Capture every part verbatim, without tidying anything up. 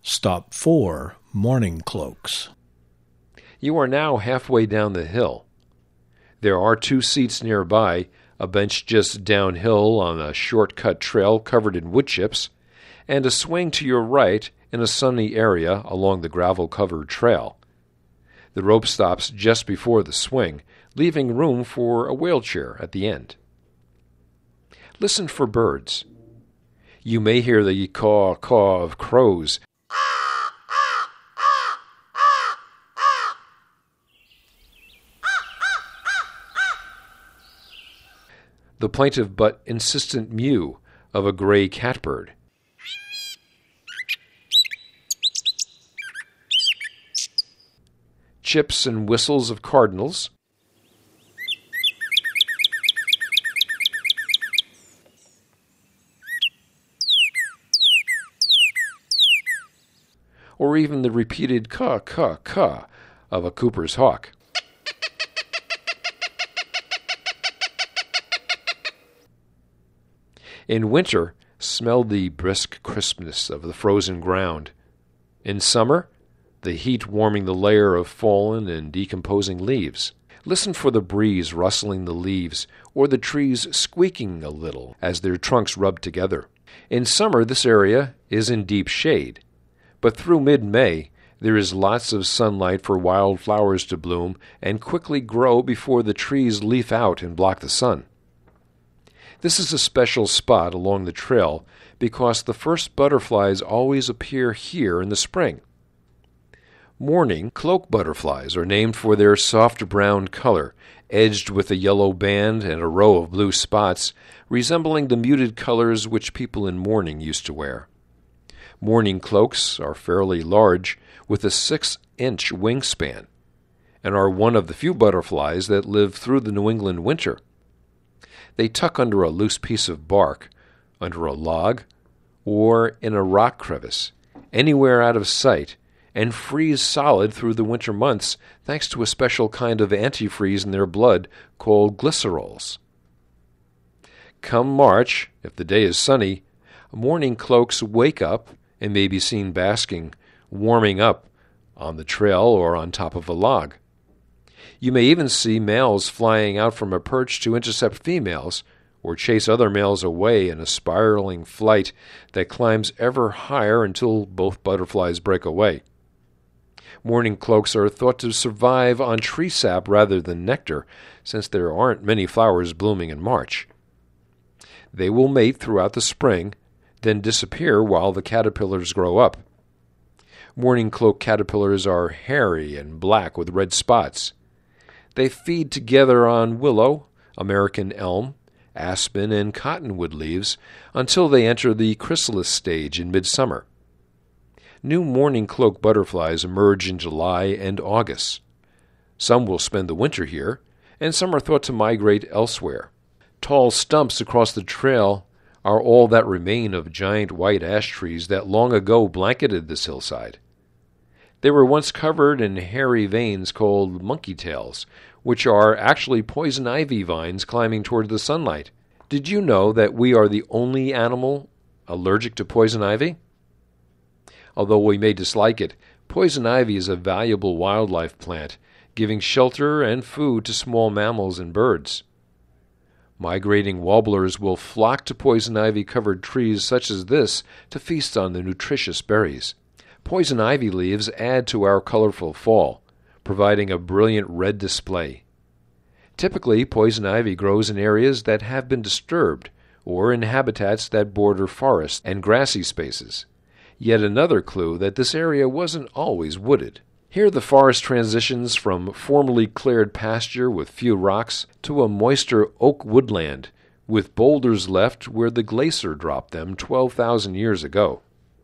Stop four, Morning Cloaks. You are now halfway down the hill. There are two seats nearby, a bench just downhill on a short-cut trail covered in wood chips, and a swing to your right in a sunny area along the gravel-covered trail. The rope stops just before the swing, leaving room for a wheelchair at the end. Listen for birds. You may hear the caw-caw of crows, the plaintive but insistent mew of a gray catbird. Chips and whistles of cardinals. Or even the repeated caw-caw-caw of a Cooper's hawk. In winter, smell the brisk crispness of the frozen ground. In summer, the heat warming the layer of fallen and decomposing leaves. Listen for the breeze rustling the leaves, or the trees squeaking a little as their trunks rub together. In summer, this area is in deep shade, but through mid-May, there is lots of sunlight for wild flowers to bloom and quickly grow before the trees leaf out and block the sun. This is a special spot along the trail because the first butterflies always appear here in the spring. Morning cloak butterflies are named for their soft brown color, edged with a yellow band and a row of blue spots, resembling the muted colors which people in mourning used to wear. Morning cloaks are fairly large, with a six-inch wingspan, and are one of the few butterflies that live through the New England winter. They tuck under a loose piece of bark, under a log, or in a rock crevice, anywhere out of sight, and freeze solid through the winter months thanks to a special kind of antifreeze in their blood called glycerols. Come March, if the day is sunny, morning cloaks wake up and may be seen basking, warming up on the trail or on top of a log. You may even see males flying out from a perch to intercept females, or chase other males away in a spiraling flight that climbs ever higher until both butterflies break away. Morning cloaks are thought to survive on tree sap rather than nectar, since there aren't many flowers blooming in March. They will mate throughout the spring, then disappear while the caterpillars grow up. Morning cloak caterpillars are hairy and black with red spots. They feed together on willow, American elm, aspen, and cottonwood leaves until they enter the chrysalis stage in midsummer. New morning cloak butterflies emerge in July and August. Some will spend the winter here, and some are thought to migrate elsewhere. Tall stumps across the trail are all that remain of giant white ash trees that long ago blanketed this hillside. They were once covered in hairy veins called monkey tails, which are actually poison ivy vines climbing toward the sunlight. Did you know that we are the only animal allergic to poison ivy? Although we may dislike it, poison ivy is a valuable wildlife plant, giving shelter and food to small mammals and birds. Migrating warblers will flock to poison ivy-covered trees such as this to feast on the nutritious berries. Poison ivy leaves add to our colorful fall, providing a brilliant red display. Typically, poison ivy grows in areas that have been disturbed or in habitats that border forests and grassy spaces. Yet another clue that this area wasn't always wooded. Here the forest transitions from formerly cleared pasture with few rocks to a moister oak woodland, with boulders left where the glacier dropped them twelve thousand years ago.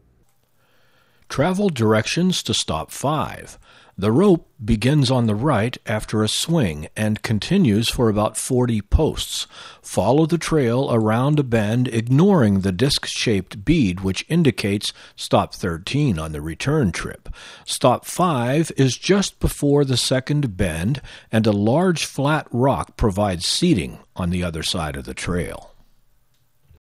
Travel directions to stop five. The rope begins on the right after a swing and continues for about forty posts. Follow the trail around a bend, ignoring the disc-shaped bead which indicates stop thirteen on the return trip. Stop five is just before the second bend, and a large flat rock provides seating on the other side of the trail.